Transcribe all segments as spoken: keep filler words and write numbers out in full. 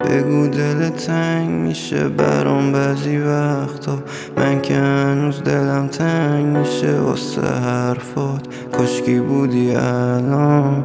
بگو دل تنگ میشه برام بعضی وقتا، من که هنوز دلم تنگ میشه واسه حرفات. کاشکی بودی الان.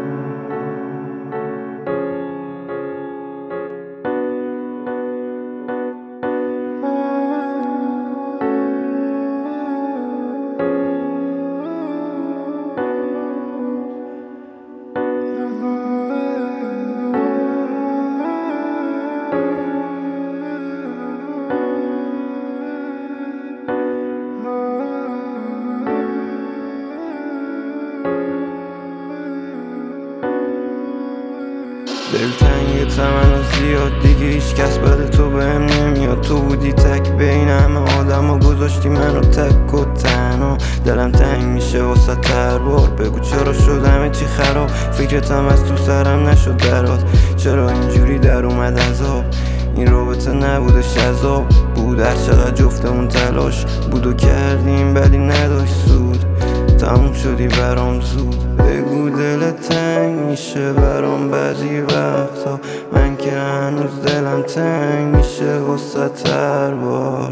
دلتنگ تمنا زیاد دیگه هیچ کس بعد تو بهم نمیاد. تو بودی تک بین همه آدم ها، گذاشتی منو تک و تنها. دلم تنگ میشه واسه تر بار، بگو چرا شد همه چی خراب. فکرتم از تو سرم نشد برات، چرا اینجوری در اومد عذاب. این رابطه نبودش عذاب بود، هر چقدر جفتمون تلاش بود و کردیم ولی نداشت سود. تموم شدی برام زود. بگو دل تنگ میشه برام بعضی وقتا، من که هنوز دلم تنگ میشه واسه تر بار.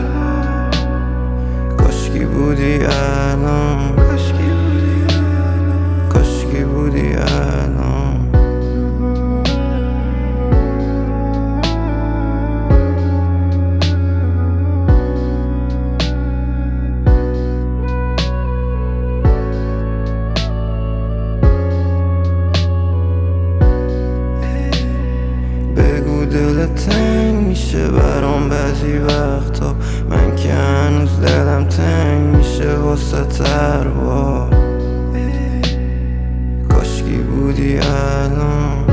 کاشکی بودی الان، کاشکی بودی الان. دل تنگ میشه برام بعضی وقتا، من که هنوز دلم تنگ میشه واسه تر بار. کاشکی بودی الان،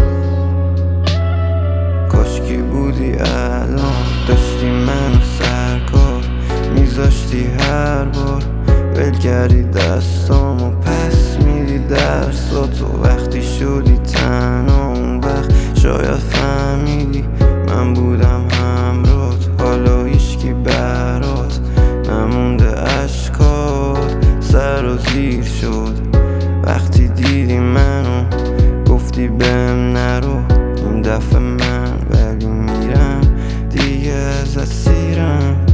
کاشکی بودی الان. داشتی منو سرکار میذاشتی هر بار، ول کردی دستامو پس میدی درساتو. وقتی شدی تنها اون وقت شاید فهمیدی من بودم همراهت، حالا هیچکی برات نمونده. اشکات سر و زیر شد وقتی دیدی منو، گفتی بهم نرو این دفعه من، ولی میرم دیگه از اسیرم.